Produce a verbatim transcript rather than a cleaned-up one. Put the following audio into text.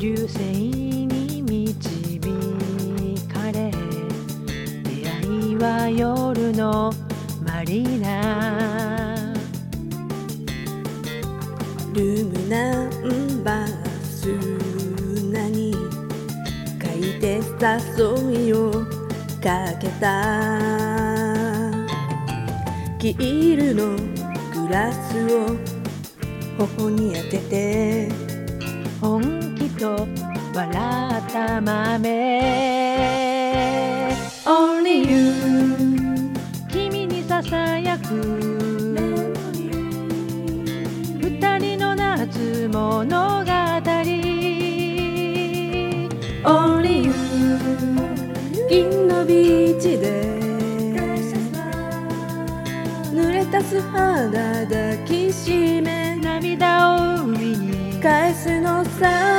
流星に導かれ、出会いは夜のマリーナ。 ルムナンバー砂に書いて誘いをかけた。キールのグラスを頬に当てて本気と笑った豆 Only you 君にささやく二人の夏物語 Only you 銀のビーチで濡れた素肌抱きしめ涙を海に返すのさ。